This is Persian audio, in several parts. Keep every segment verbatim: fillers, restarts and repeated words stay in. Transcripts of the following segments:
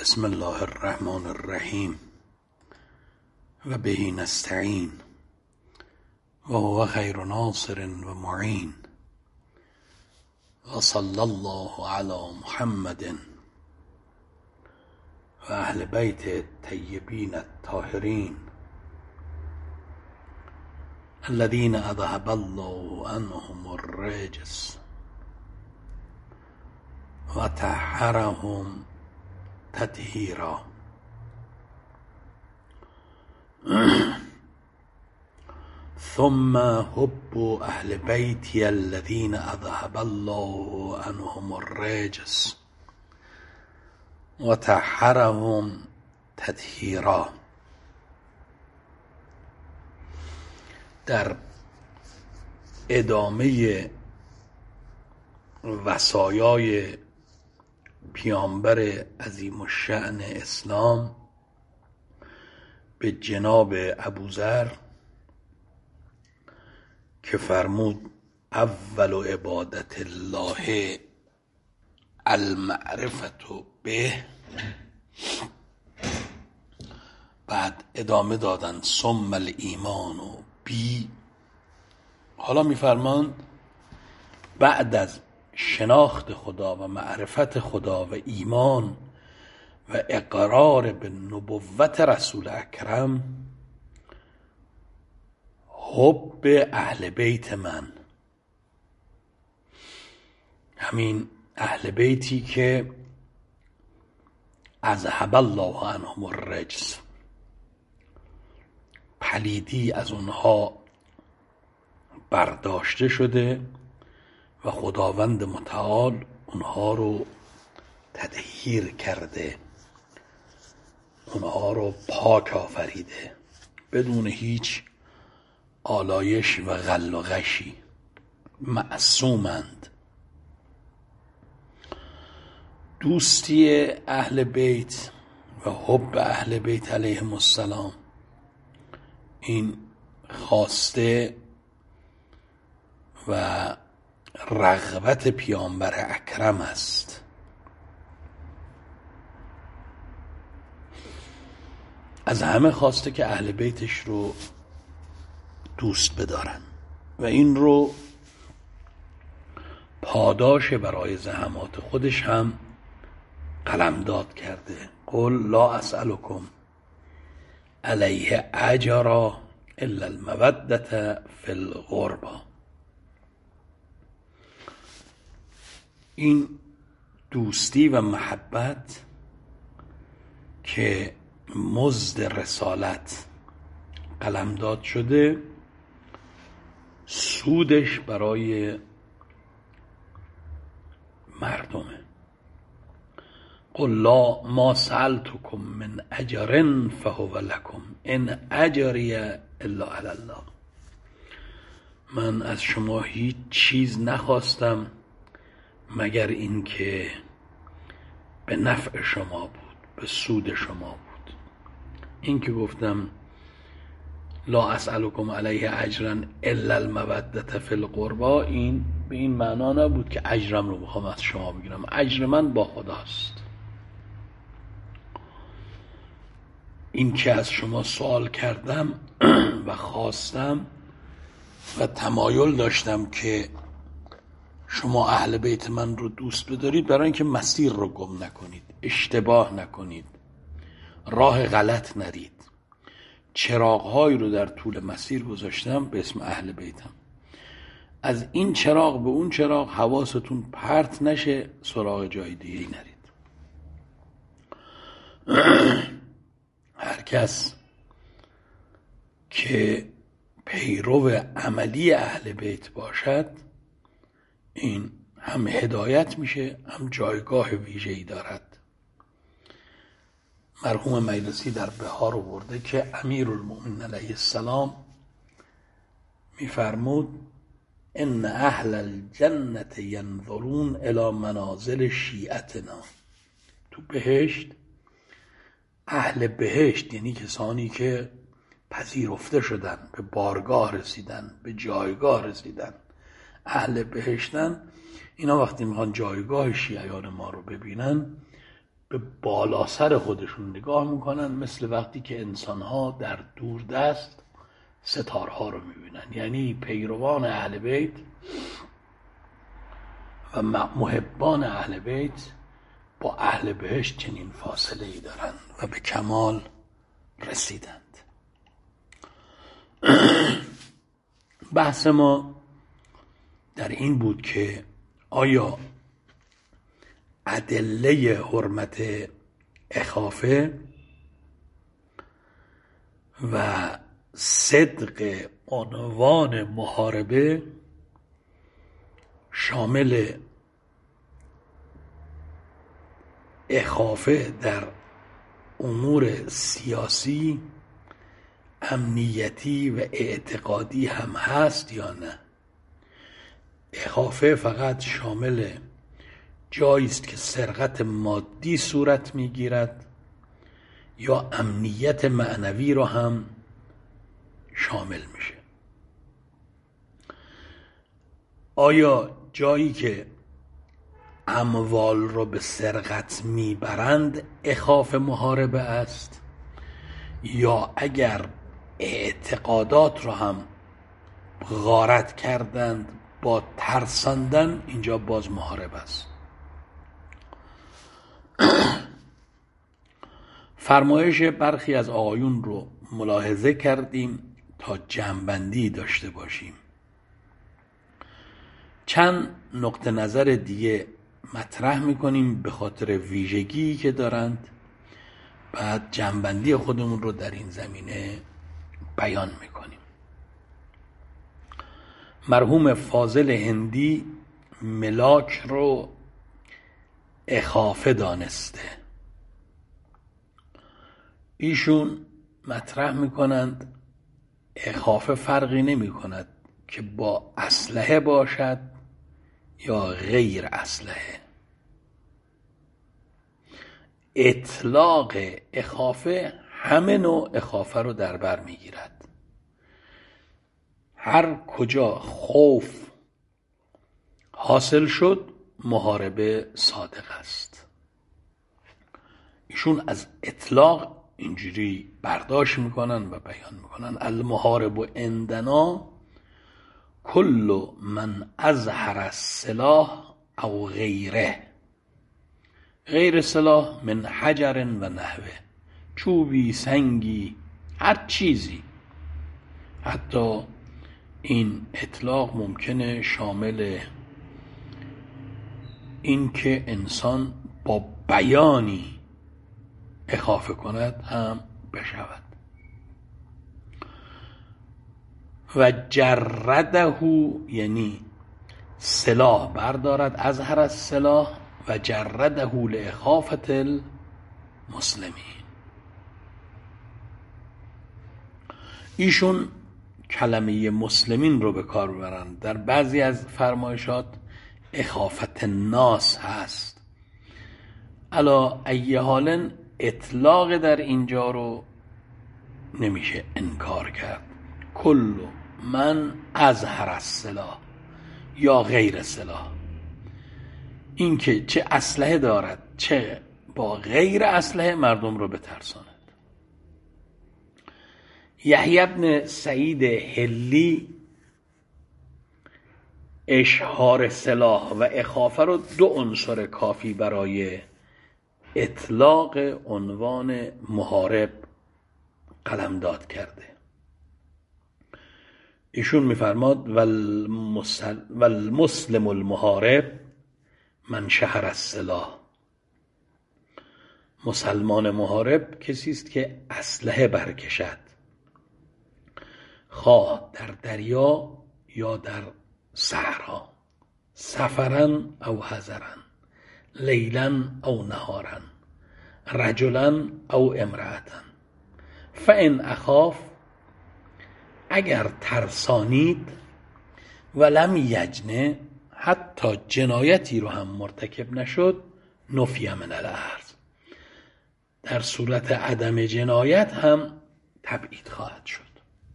بسم الله الرحمن الرحیم و به نستعین و هو خیر ناصر و معین و صلی الله علی محمد و اهل بیت الطیبین الطاهرین الذین اذهب الله عنهم الرجس و طهرهم تطهیرا. ثم حب اهل بیتی الذین اذهب الله عنهم الرجس و طهرهم تطهیرا. در ادامه وصایای پیامبر عظیم الشأن اسلام به جناب ابوذر که فرمود اول عبادت الله المعرفت به، بعد ادامه دادن ثم الایمان بی. حالا میفرماند بعد از شناخت خدا و معرفت خدا و ایمان و اقرار به نبوت رسول اکرم، حب اهل بیت من، همین اهل بیتی که اذهب الله عنهم الرجس، پلیدی از اونها برداشته شده و خداوند متعال اونها رو تطهیر کرده، اونها رو پاک آفریده بدون هیچ آلایش و غل و غشی، معصومند. دوستی اهل بیت و حب اهل بیت علیهم السلام این خواسته و رغبت پیامبر اکرم است. از همه خواسته که اهل بیتش رو دوست بدارن و این رو پاداش برای زحمات خودش هم قلمداد کرده. قل لا اسألکم علیه اجرا الا المودة فی القربى. این دوستی و محبت که مزد رسالت قلمداد شده، سودش برای مردمه. قل لا ما سألتکم من اجر فهو لکم ان اجری الا علی الله. من از شما هیچ چیز نخواستم مگر این که به نفع شما بود، به سود شما بود. این که گفتم لا اسألکم علیه اجرا الا المودة فی القربى، این به این معنا نبود که اجرم رو بخوام از شما بگیرم. اجر من با خداست. این که از شما سوال کردم و خواستم و تمایل داشتم که شما اهل بیت من رو دوست بدارید برای اینکه مسیر رو گم نکنید، اشتباه نکنید، راه غلط نرید. چراغ‌هایی رو در طول مسیر گذاشتم به اسم اهل بیتم. از این چراغ به اون چراغ حواستون پرت نشه، سراغ جای دیگه نرید. هر کس که پیرو عملی اهل بیت باشد، این هم هدایت میشه هم جایگاه ویژه‌ای دارد. مرحوم مجلسی در بهار آورده که امیرالمؤمنین علیه السلام میفرمود ان اهل الجنة ینظرون الی منازل شیعتنا. تو بهشت اهل بهشت یعنی کسانی که پذیرفته شدن، به بارگاه رسیدن، به جایگاه رسیدن، اهل بهشتن، اینا وقتی میخوان جایگاه شیعیان ما رو ببینن به بالا سر خودشون نگاه میکنن، مثل وقتی که انسانها در دوردست ستارها رو میبینن. یعنی پیروان اهل بیت و محبان اهل بیت با اهل بهشت چنین فاصله ای دارن و به کمال رسیدند. بحث ما در این بود که آیا ادله حرمت اخافه و صدق عنوان محاربه شامل اخافه در امور سیاسی، امنیتی و اعتقادی هم هست یا نه؟ اخافه فقط شامل جایی است که سرقت مادی صورت میگیرد یا امنیت معنوی رو هم شامل میشه؟ آیا جایی که اموال رو به سرقت میبرند اخاف محاربه است، یا اگر اعتقادات رو هم غارت کردند با ترساندن اینجا باز محاربه است؟ فرمایش برخی از آقایون رو ملاحظه کردیم تا جمع‌بندی داشته باشیم. چند نقطه نظر دیگه مطرح میکنیم به خاطر ویژگی که دارند، بعد جمع‌بندی خودمون رو در این زمینه بیان میکنیم. مرحوم فاضل هندی ملاک رو اخافه دانسته. ایشون مطرح میکنند اخافه فرقی نمی کند که با اسلحه باشد یا غیر اسلحه. اطلاق اخافه همه نوع اخافه رو در بر میگیرد. هر کجا خوف حاصل شد محاربه صادق است. ایشون از اطلاق اینجوری برداشت میکنن و بیان میکنن المحارب عندنا کل من اظهر السلاح او غیره، غیر سلاح من حجر و نحوه، چوبی، سنگی، هر چیزی. حتی این اطلاق ممکنه شامل این که انسان با بیانی اخافه کند هم بشود. و جرده یعنی سلاح بردارد، اظهر السلاح و جرده لاخافة المسلمین. ایشون کلمه مسلمین رو به کار میبرند. در بعضی از فرمایشات اخافت الناس هست. علا ای حال اطلاق در اینجا رو نمیشه انکار کرد. کل من اظهر السلاح یا غیر سلاح، این که چه اسلحه دارد چه با غیر اسلحه مردم رو بترساند. یحیی بن سعید حلی اشهار سلاح و اخافه رو دو عنصر کافی برای اطلاق عنوان محارب قلمداد کرده. ایشون میفرماد والمسلم المحارب من شهر السلاح، مسلمان محارب کسی است که اسلحه برکشد، خواه در دریا یا در صحرا، سفرا او حضرا، لیلا او نهارا، رجلا او امرأتا، فان اخاف، اگر ترسانید، ولم یجنه، حتی جنایتی رو هم مرتکب نشد، نفی من الارض، در صورت عدم جنایت هم تبعید خواهد شد.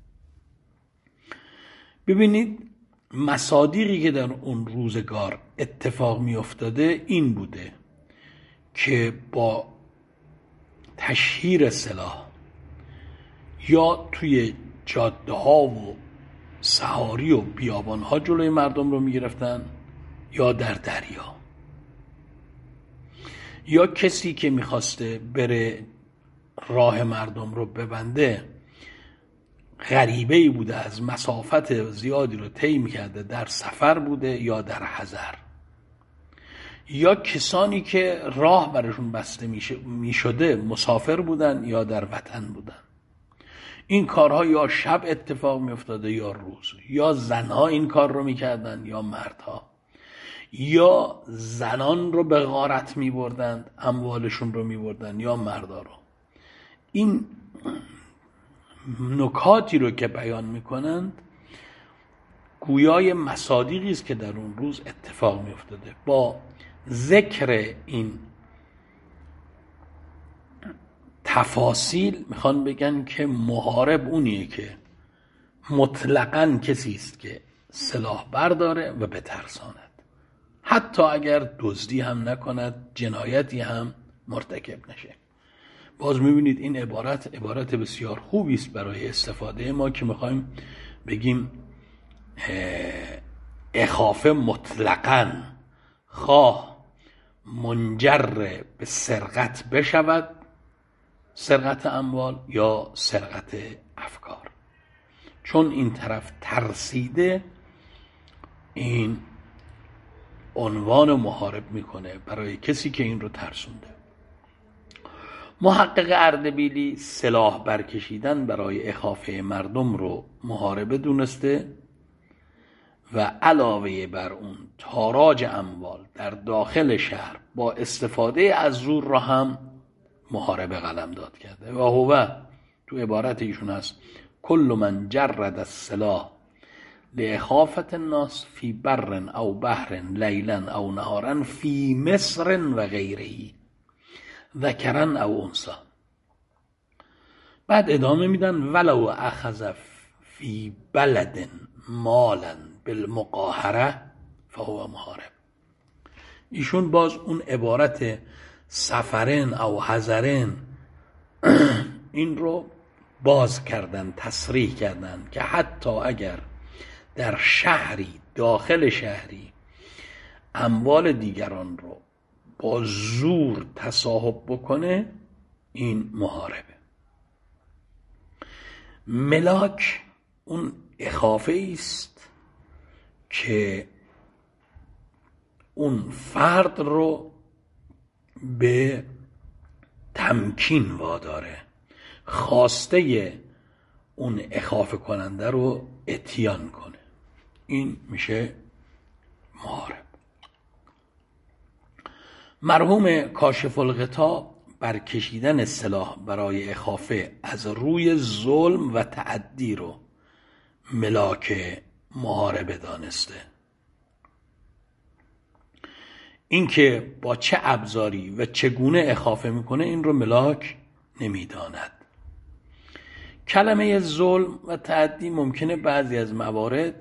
ببینید مصادیقی که در اون روزگار اتفاق می افتاده این بوده که با تشهیر سلاح یا توی جاده ها و صحاری و بیابان ها جلوی مردم رو میگرفتن یا در دریا، یا کسی که میخواسته بره راه مردم رو ببنده غریبه‌ای بوده، از مسافت زیادی رو طی می‌کرده، در سفر بوده یا در حضر، یا کسانی که راه برشون بسته میشده مسافر بودن یا در وطن بودن. این کارها یا شب اتفاق میافتاده یا روز، یا زنها این کار رو میکردن یا مردها، یا زنان رو به غارت میبردند اموالشون رو میبردن یا مردا رو. این نکاتی رو که بیان میکنند گویای مصادیقی است که در اون روز اتفاق میافتاده. با ذکر این تفاصیل میخوان بگن که محارب اونیه که مطلقاً کسی است که سلاح برداره و بترساند، حتی اگر دزدی هم نکند، جنایتی هم مرتکب نشه. باز میبینید این عبارت عبارت بسیار خوبی است برای استفاده ما که میخوایم بگیم اخافه مطلقاً خواه منجر به سرقت بشود، سرقت اموال یا سرقت افکار، چون این طرف ترسیده این عنوان محارب میکنه برای کسی که این رو ترسونده. محقق اردبیلی سلاح برکشیدن برای اخافه مردم رو محاربه دونسته و علاوه بر اون تاراج اموال در داخل شهر با استفاده از زور را هم محاربه قلمداد کرده. و هو تو عبارت ایشون هست کل من جرد السلاح لاخافة الناس فی بر او بحر لیلا او نهارا فی مصر و غیره ذکرن او انثی. بعد ادامه میدن ولو اخذ فی بلد مالا بالمقاهره فهو محارب. ایشون باز اون عبارت سفرن او حضرن این رو باز کردن، تصریح کردن که حتی اگر در شهری، داخل شهری اموال دیگران رو با زور تصاحب بکنه این محاربه. ملاک اون اخافه است که اون فرد رو به تمکین واداره، خواسته اون اخافه کننده رو اتیان کنه، این میشه محارب. مرحوم کاشف الغطا برکشیدن سلاح برای اخافه از روی ظلم و تعدی رو ملاک محاربه دانسته. این که با چه ابزاری و چگونه اخافه میکنه این رو ملاک نمیداند. کلمه ظلم و تعدی ممکنه بعضی از موارد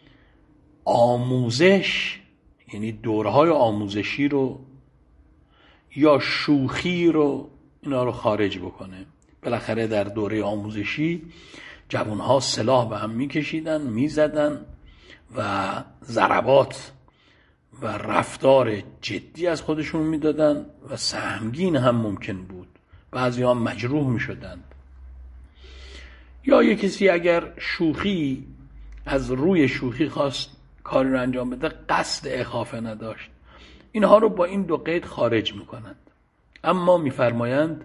آموزش، یعنی دورهای آموزشی رو یا شوخی رو اینا رو خارج بکنه. بالاخره در دوره آموزشی جوانها سلاح به هم میکشیدن، میزدن و ضربات و رفتار جدی از خودشون میدادن و سهمگین هم ممکن بود، بعضی هم مجروح میشدن. یا یک کسی اگر شوخی از روی شوخی خواست کاری رو انجام بده، قصد اخافه نداشت، اینها رو با این دو قید خارج میکنند. اما میفرمایند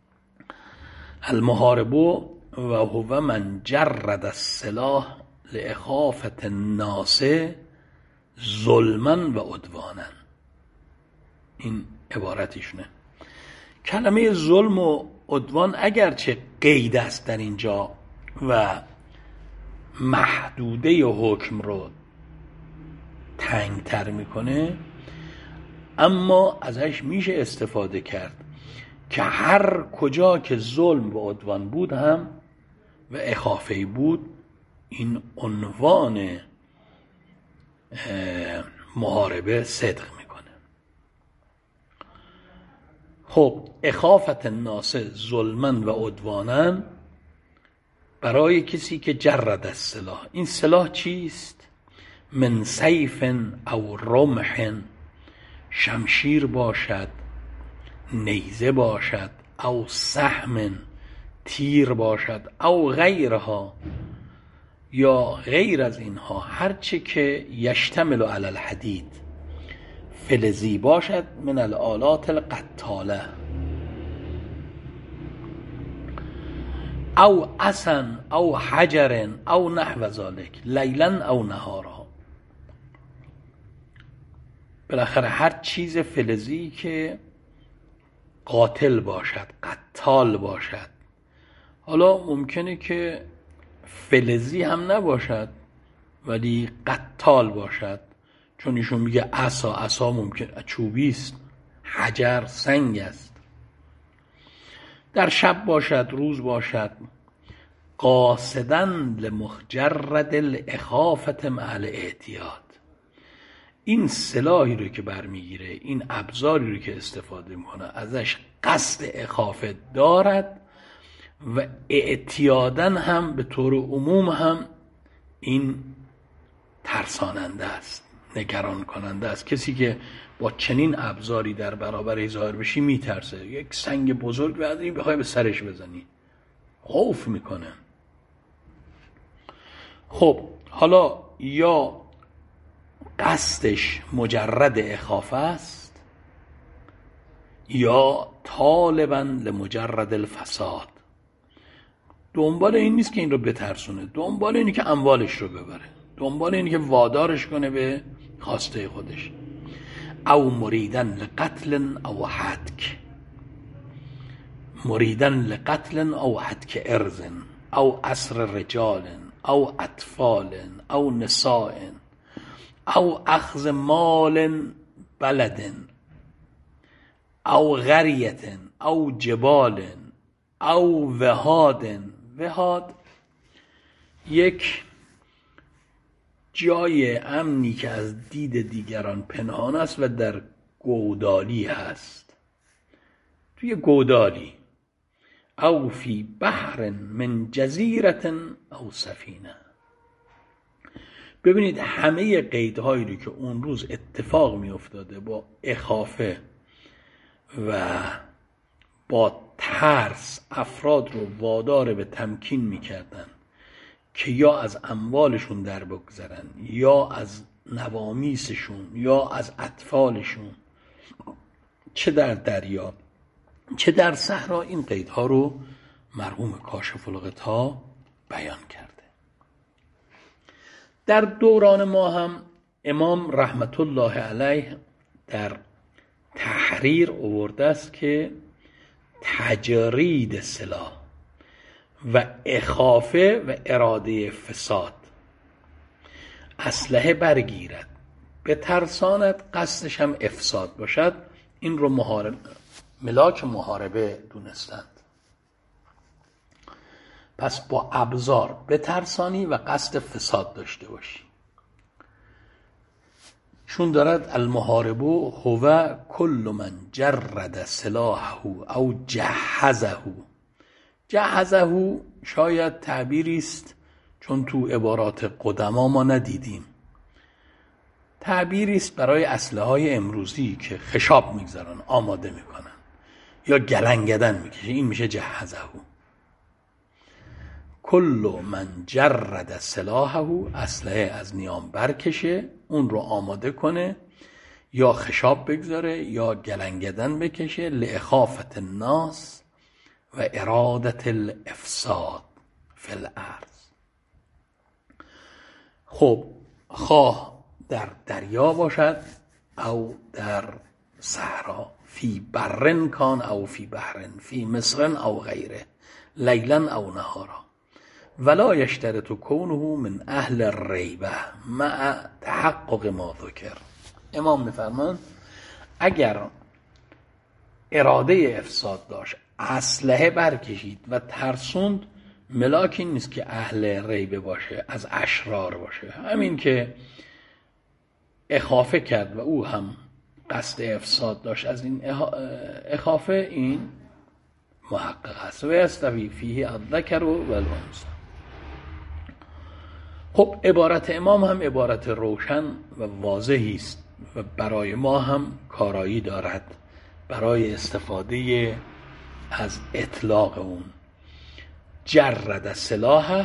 المحارب و هو من جرد السلاح لاخافة الناس ظلما و عدوانا. این عبارتشونه. کلمه ظلم و عدوان اگرچه قید است در اینجا و محدوده حکم رو تنگتر میکنه، اما ازش میشه استفاده کرد که هر کجا که ظلم و عدوان بود هم و اخافه بود این عنوان محاربه صدق میکنه. خب اخافت الناس ظلما و عدوانا برای کسی که جرد السلاح. این سلاح چیست؟ من سیف او رمح، شمشیر باشد، نیزه باشد، او سهم، تیر باشد، او غیرها، یا غیر از اینها، هرچه که یشتمل علی الحدید، فلزی باشد، من الآلات القتاله، او عصا او حجر او نحو ذلك، لیلا او نهارا. بالاخره هر چیز فلزی که قاتل باشد، قتال باشد. حالا ممکنه که فلزی هم نباشد ولی قتال باشد، چون ایشون میگه عصا، عصا ممکن چوبی است، حجر سنگ است. در شب باشد، روز باشد. قاصدا لمجرد الاخافت مع الاعتیاد. این سلاحی رو که برمیگیره، این ابزاری رو که استفاده میکنه، ازش قصد اخافت دارد و اعتیادن هم به طور عموم هم این ترساننده است، نگران کننده است. کسی که با چنین ابزاری در برابر ظاهر بشی میترسه. یک سنگ بزرگ برداری بخوای به سرش بزنی، خوف میکنه. خب حالا یا قصدش مجرد اخافه است یا طالبا لمجرد الفساد، دنبال این نیست که این رو بترسونه، دنبال اینه که اموالش رو ببره، دنبال اینه که وادارش کنه به خواسته خودش. او مریدن لقتل او حتک، مریدن لقتل او حتک ارز او اسر رجال او اطفال او نساء او اخذ مال بلد او غریت او جبال او وهاد. وهاد یک جای امنی که از دید دیگران پنهان است و در گودالی هست، توی گودالی. او فی بحر من جزیرة او سفینه. ببینید همه قیدهایی رو که اون روز اتفاق می افتاده با اخافه و با ترس افراد رو وادار به تمکین می کردن که یا از اموالشون در بگذرن، یا از نوامیسشون، یا از اطفالشون، چه در دریا چه در صحرا. این قیدها رو مرحوم کاشف الغطا بیان کرده. در دوران ما هم امام رحمت الله علیه در تحریر آورده است که تجرید سلاح و اخافه و اراده فساد، اسلحه برگیرد به ترسانت، قصدش هم افساد باشد، این رو محارب ملاک محاربه دونستند. پس با ابزار بترسانی و قصد فساد داشته باشی. چون دارد المحاربه هو کل من جرد سلاحه او جهزه. جهزه شاید تعبیری است چون تو عبارات قدما ما ندیدیم، تعبیری است برای اسلحه های امروزی که خشاب میگذارن، آماده میکنن یا گلنگدن میکشه، این میشه جهزه. کل من جرد سلاحه، اسلحه از نیام برکشه، اون رو آماده کنه، یا خشاب بگذاره یا گلنگدن بکشه، لاخافت الناس و ارادت الافساد فی الارض. خب خواه در دریا باشد او در صحرا، فی برن کان او فی بحرن، فی مصر او غیره، لیلا او نهارا، ولا یشترط کونه من اهل الریبه مع تحقق ما ذکر. امام میفرمان اگر اراده افساد داشت، اسلحه برکشید و ترسوند، ملاک این نیست که اهل ریبه باشه، از اشرار باشه. همین که اخافه کرد و او هم قصد افساد داشت از این اخافه، این محقق هست. و یستوی فیه الذکر و الانثی. خب عبارت امام هم عبارت روشن و واضحی است و برای ما هم کارایی دارد برای استفاده از اطلاق اون. جرد سلاحه،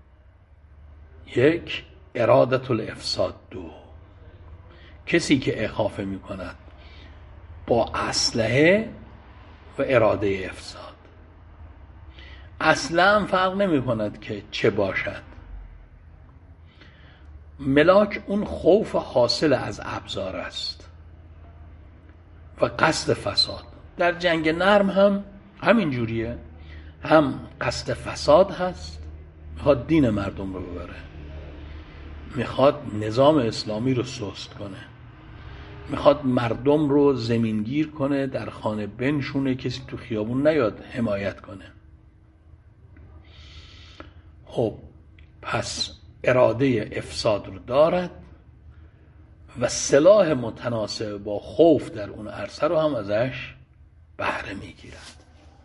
یک، ارادت الافساد، دو، کسی که اخافه می کند با اسلحه و اراده افساد. اصلا فرق نمی کند که چه باشد. ملاک اون خوف حاصل از ابزار است و قصد فساد. در جنگ نرم هم همین جوریه، هم قصد فساد هست، میخواد دین مردم رو ببره، میخواد نظام اسلامی رو سست کنه، میخواد مردم رو زمینگیر کنه، در خانه بنشونه، کسی تو خیابون نیاد حمایت کنه. خب پس اراده افساد رو دارد و سلاح متناسب با خوف در اون عرصه رو هم ازش بهره میگیرد.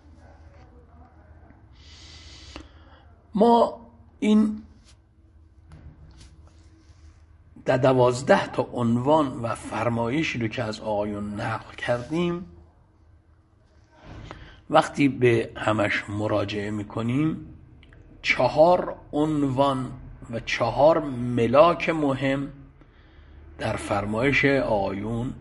ما این در دوازده تا عنوان و فرمایشی رو که از آقایون نقل کردیم وقتی به همش مراجعه میکنیم، چهار عنوان و چهار ملاک مهم در فرمایش آقایون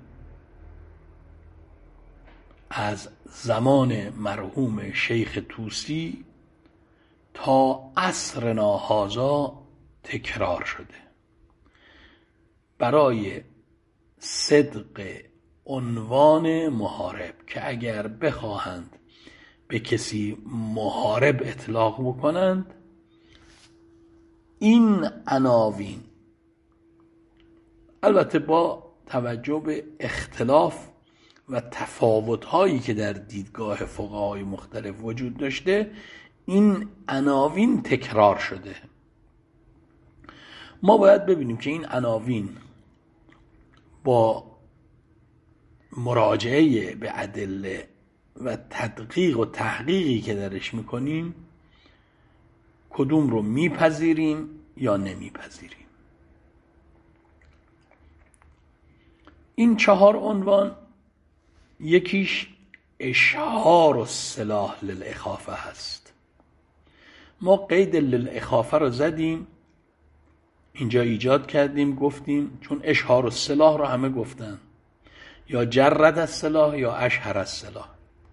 از زمان مرحوم شیخ طوسی تا عصرنا هذا تکرار شده برای صدق عنوان محارب، که اگر بخواهند به کسی محارب اطلاق بکنند، این عناوین، البته با توجه به اختلاف و تفاوت‌هایی که در دیدگاه فقهای مختلف وجود داشته، این عناوین تکرار شده. ما باید ببینیم که این عناوین با مراجعه به ادله و تدقیق و تحقیقی که درش میکنیم کدوم رو میپذیریم یا نمیپذیریم. این چهار عنوان، یکیش اشعار السلاح للاخافه هست. ما قید للاخافه رو زدیم، اینجا ایجاد کردیم، گفتیم چون اشعار السلاح رو همه گفتن، یا جرد السلاح یا اشهر السلاح.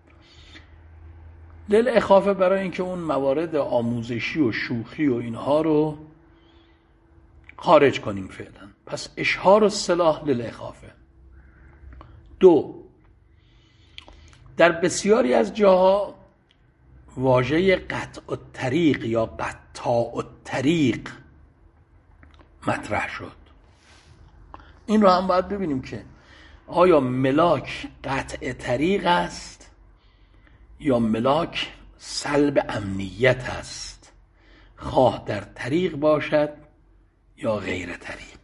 للاخافه برای اینکه اون موارد آموزشی و شوخی و اینها رو خارج کنیم فعلا. پس اشهار السلاح للاخافه. دو، در بسیاری از جاها واژه قطع الطریق یا قطاع الطریق مطرح شد. این رو هم باید ببینیم که آیا ملاک قطع طریق است یا ملاک سلب امنیت است، خواه در طریق باشد یا غیر طریق.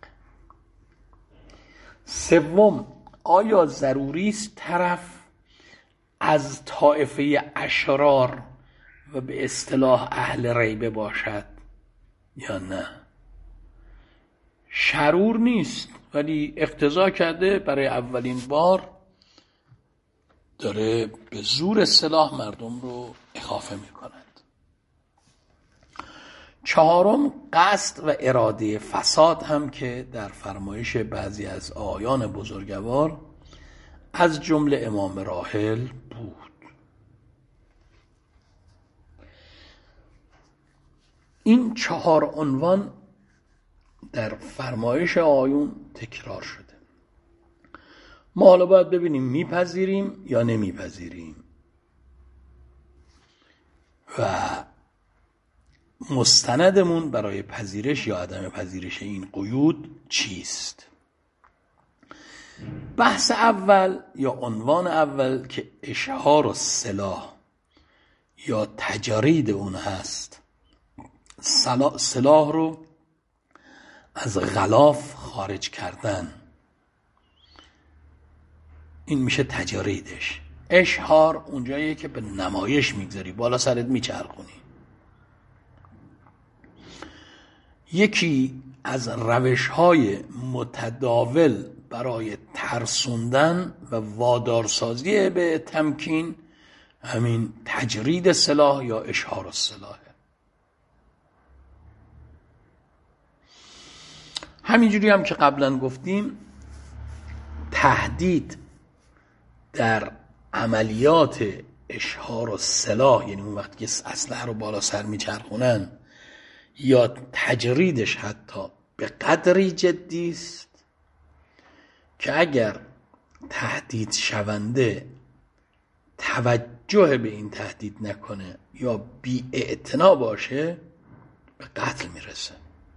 سوم، آیا ضروری است طرف از طائفه اشرار و به اصطلاح اهل ریبه باشد یا نه؟ شرور نیست ولی اقتضا کرده برای اولین بار داره به زور سلاح مردم رو اخافه می کند. چهارم، قصد و اراده فساد هم که در فرمایش بعضی از آیان بزرگوار از جمله امام راحل بود. این چهار عنوان در فرمایش آیون تکرار شده. ما حالا باید ببینیم میپذیریم یا نمیپذیریم و مستندمون برای پذیرش یا عدم پذیرش این قیود چیست. بحث اول یا عنوان اول که اشعار السلاح یا تجرید اون هست، سلاح رو از غلاف خارج کردن این میشه تجریدش. اشهار اونجاییه که به نمایش میگذاری، بالا سرت میچرخونی. یکی از روش‌های متداول برای ترسوندن و وادارسازی به تمکین همین تجرید سلاح یا اشهار السلاح. همینجوری هم که قبلا گفتیم تهدید در عملیات اشهار السلاح، یعنی اون وقتی که اسلحه رو بالا سر میچرخونن یا تجریدش، حتی به قدری جدی است که اگر تهدید شونده توجه به این تهدید نکنه یا بی اعتنا باشه به قتل میرسه.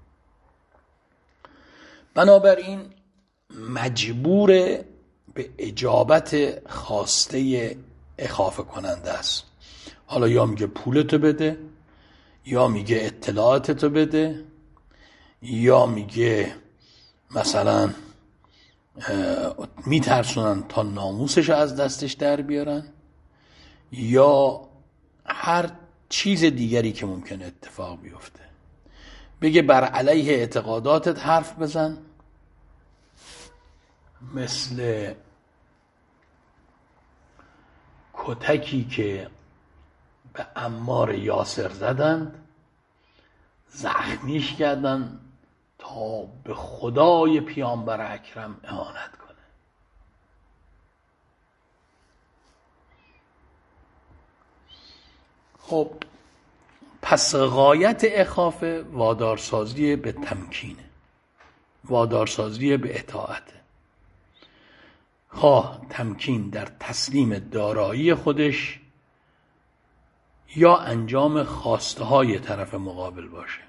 بنابراین مجبور به اجابت خواسته اخافه کننده است. حالا یا میگه پولتو بده، یا میگه اطلاعاتتو بده، یا میگه مثلا میترسونن تا ناموسش از دستش در بیارن، یا هر چیز دیگری که ممکنه اتفاق بیفته. بگه بر علیه اعتقاداتت حرف بزن، مثل کتکی که به عمار یاسر زدن، زخمیش کردن تا به خدای پیامبر اکرم اهانت کنه. خب پس غایت اخافه وادارسازی به تمکینه، وادارسازی به اطاعته، خواه تمکین در تسلیم دارایی خودش یا انجام خواسته های طرف مقابل باشه.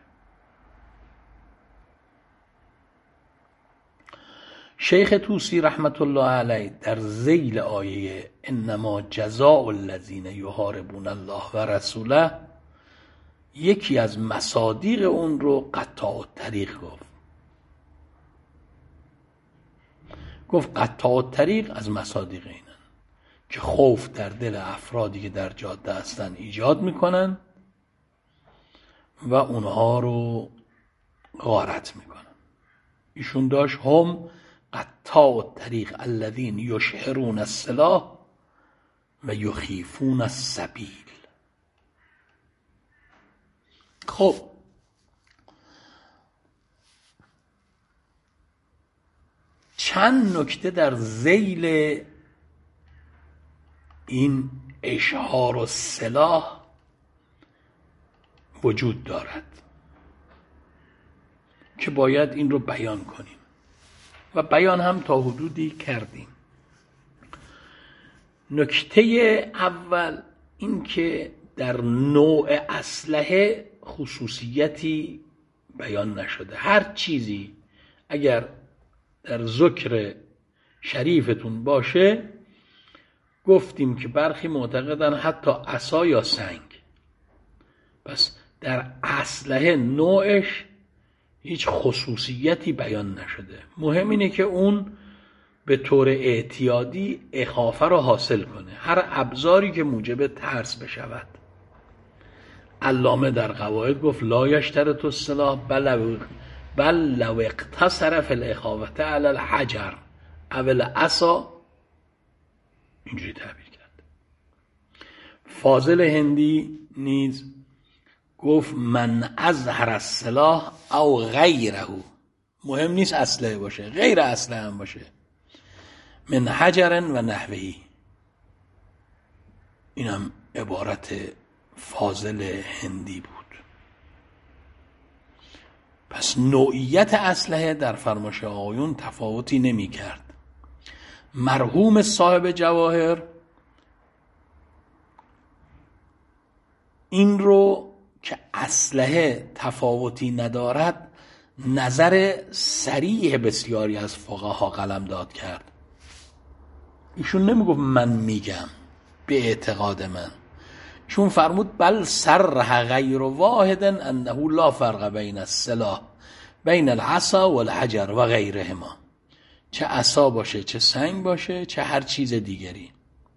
شیخ طوسی رحمت الله علیه در ذیل آیه انما جزاء الذین یحاربون الله و رسوله یکی از مصادیق اون رو قطاع الطریق گفت. گفت قطاع الطریق از مصادیق اینن که خوف در دل افرادی که در جاده هستن ایجاد میکنن و اونها رو غارت میکنن. ایشون داشت هم قطاع الطریق الذین یشهرون السلاح و یخیفون السبیل. خب چند نکته در ذیل این اشهار السلاح وجود دارد که باید این رو بیان کنیم و بیان هم تا حدودی کردیم. نکته اول این که در نوع اسلحه خصوصیتی بیان نشده. هر چیزی اگر در ذکر شریفتون باشه، گفتیم که برخی معتقدن حتی عصا یا سنگ، پس در اسلحه نوعش هیچ خصوصیتی بیان نشده. مهم اینه که اون به طور اعتیادی اخافه رو حاصل کنه، هر ابزاری که موجب ترس بشود. علامه در قواعد گفت لا یشترط السلاح بل بل لو اقتصر فی الاخافه علی الحجر او العصا. اینجوری تعبیر کرد. فاضل هندی نیز گفت من اظهر السلاح او غیره، مهم نیست اسلحه باشه، غیر اسلحه هم باشه، من حجر و نحوهی. اینم عبارت فاضل هندی بود. پس نوعیت اسلحه در فرمایش آقایون تفاوتی نمی کرد. مرحوم صاحب جواهر این رو که اسلحه تفاوتی ندارد نظر صریح بسیاری از فقها قلم داد کرد. ایشون نمیگفت من میگم به اعتقاد من، چون فرمود بل صرح غیر واحد انه لا فرق بین السلاح بین العصا والحجر و غیرهما، چه عصا باشه، چه سنگ باشه، چه هر چیز دیگری.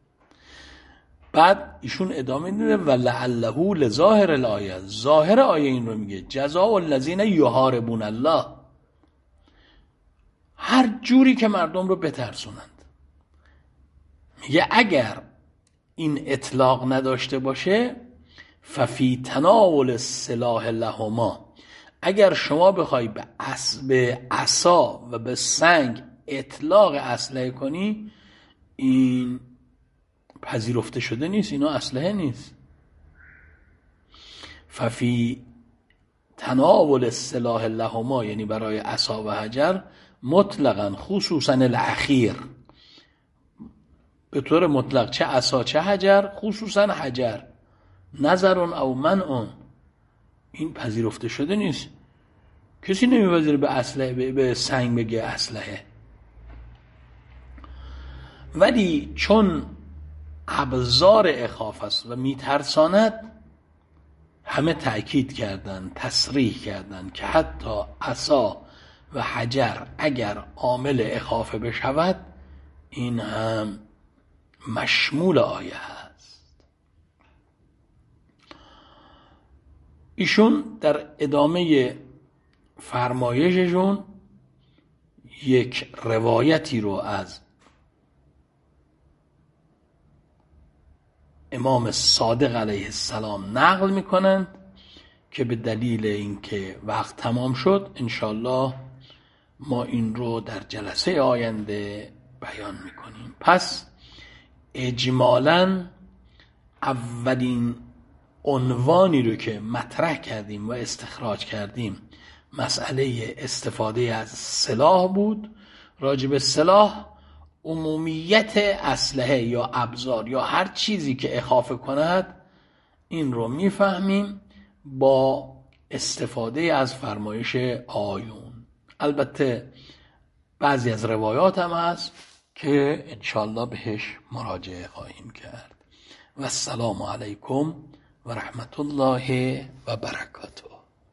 بعد ایشون ادامه میده و لعله لظاهر الآیه، ظاهر آیه این رو میگه جزاء الذین یحاربون الله، هر جوری که مردم رو بترسونند. میگه اگر این اطلاق نداشته باشه ففی تناول السلاح لهما، اگر شما بخوای به به عصا و به سنگ اطلاق اسلحه کنی، این پذیرفته شده نیست، اینا اسلحه نیست. ففی تناول السلاح لهما یعنی برای عصا و حجر مطلقاً خصوصاً الاخیر، به طور مطلق چه عصا چه حجر، خصوصاً حجر، نظر او منع، این پذیرفته شده نیست. کسی نمیپذیره به اسلحه به سنگ بگه اسلحه. ولی چون ابزار اخاف است و میترساند، همه تأکید کردن، تصریح کردن که حتی عصا و حجر اگر عامل اخافه بشود این هم مشمول آیه هست. ایشون در ادامه فرمایششون یک روایتی رو از امام صادق علیه السلام نقل میکنند که به دلیل اینکه وقت تمام شد انشالله ما این رو در جلسه آینده بیان میکنیم. پس اجمالاً اولین عنوانی رو که مطرح کردیم و استخراج کردیم مسئله استفاده از سلاح بود. راجب سلاح عمومیت اسلحه یا ابزار یا هر چیزی که اخافه کند این رو میفهمیم با استفاده از فرمایش آیون. البته بعضی از روایات هم هست که انشالله بهش مراجعه خواهیم کرد. و السلام علیکم و رحمت الله و برکاته.